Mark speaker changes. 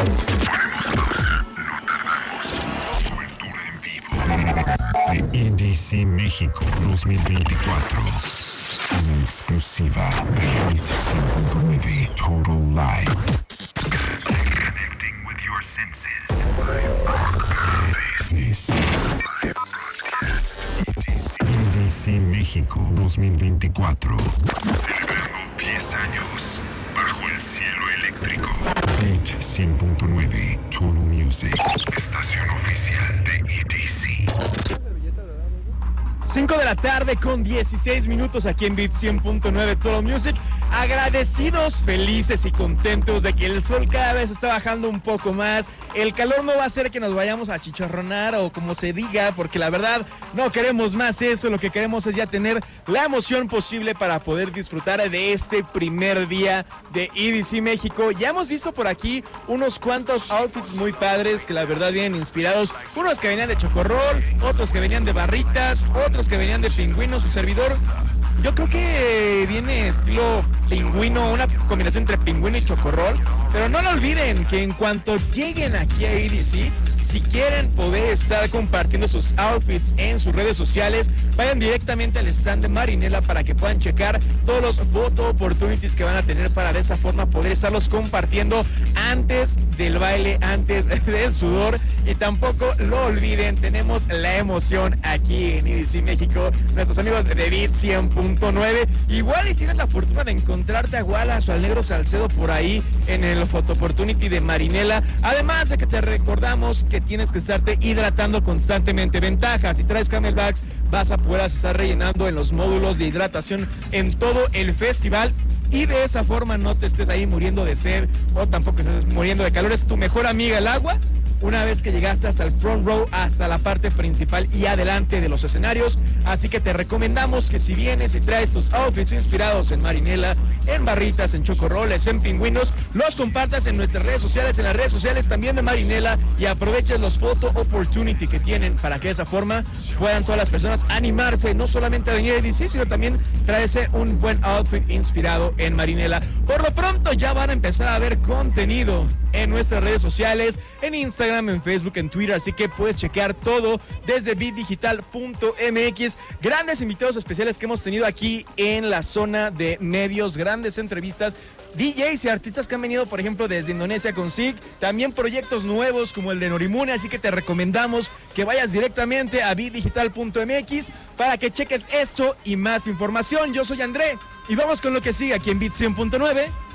Speaker 1: Ponemos pausa, no tardamos. Cobertura en vivo de EDC México 2024. En exclusiva de EDC.9 Total Live. Connecting with your senses. Business. EDC México 2024. Celebrando 10 años bajo el cielo eléctrico. Beat 100.9 Total Music. Estación oficial de EDC.
Speaker 2: 5 de la tarde con 16 minutos aquí en Beat 100.9 Total Music. Agradecidos, felices y contentos de que el sol cada vez está bajando un poco más. El calor no va a hacer que nos vayamos a chicharronar o como se diga, porque la verdad no queremos más eso. Lo que queremos es ya tener la emoción posible para poder disfrutar de este primer día de EDC México. Ya hemos visto por aquí unos cuantos outfits muy padres que la verdad vienen inspirados. Unos que venían de chocorrol, otros que venían de barritas, otros que venían de pingüino. Su servidor, yo creo que viene estilo pingüino, una combinación entre pingüino y chocorrol. Pero no lo olviden que en cuanto lleguen aquí a EDC, si quieren poder estar compartiendo sus outfits en sus redes sociales, vayan directamente al stand de Marinela para que puedan checar todos los photo opportunities que van a tener para de esa forma poder estarlos compartiendo antes del baile, antes del sudor. Y tampoco lo olviden, tenemos la emoción aquí en EDC México, nuestros amigos de Beat 100.9. Igual y tienes la fortuna de encontrarte a Wallace o al Negro Salcedo por ahí en el photo opportunity de Marinela. Además de que te recordamos que tienes que estarte hidratando constantemente. Ventaja, si traes Camelbacks vas a poder estar rellenando en los módulos de hidratación en todo el festival y de esa forma no te estés ahí muriendo de sed o tampoco estés muriendo de calor. Es tu mejor amiga el agua una vez que llegaste hasta el front row, hasta la parte principal y adelante de los escenarios. Así que te recomendamos que si vienes y traes tus outfits inspirados en Marinela, en barritas, en chocorroles, en pingüinos, los compartas en nuestras redes sociales, en las redes sociales también de Marinela, y aproveches los photo opportunity que tienen para que de esa forma puedan todas las personas animarse, no solamente a venir a EDC, sino también traerse un buen outfit inspirado en Marinela. Por lo pronto ya van a empezar a ver contenido en nuestras redes sociales, en Instagram, en Facebook, en Twitter, así que puedes chequear todo desde beatdigital.mx. Grandes invitados especiales que hemos tenido aquí en la zona de medios, grandes entrevistas, DJs y artistas que han venido, por ejemplo, desde Indonesia con SIG, también proyectos nuevos como el de Norimune, así que te recomendamos que vayas directamente a beatdigital.mx para que cheques esto y más información. Yo soy André y vamos con lo que sigue aquí en Beat 100.9.